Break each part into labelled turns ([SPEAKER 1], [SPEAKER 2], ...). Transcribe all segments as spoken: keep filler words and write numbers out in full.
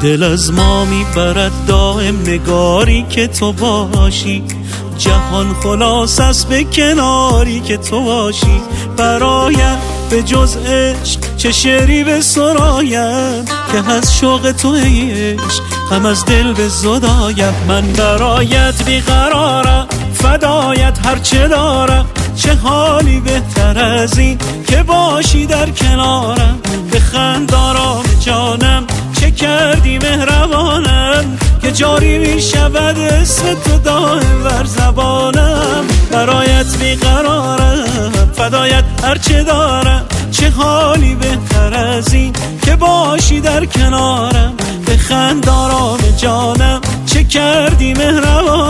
[SPEAKER 1] دل از ما میبرد دائم نگاری که تو باشی، جهان خلاص است به کناری که تو باشی. برایت به جز عشق چه شعری به سرایم، که از شوق تو ای عشق غم از دل به زدایم. من برایت بیقرارم فدایت هرچه دارم، چه حالی بهتر از این که باشی در کنارم. بخند آرام جانم چه کردی مهربانم، که جاری می شود اسم تو دائم بر زبانم. برایت بیقرارم فدایت هرچه دارم، چه حالی بهتر از این که باشی در کنارم. بخند آرام جانم چه کردی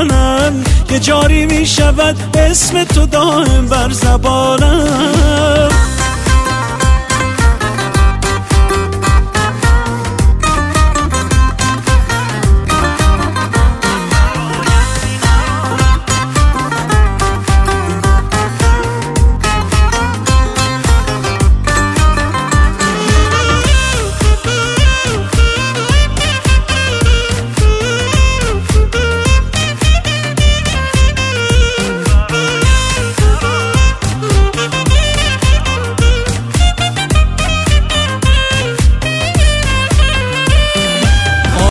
[SPEAKER 1] مهربانم، که جاری می شود اسم تو دائم بر زبانم.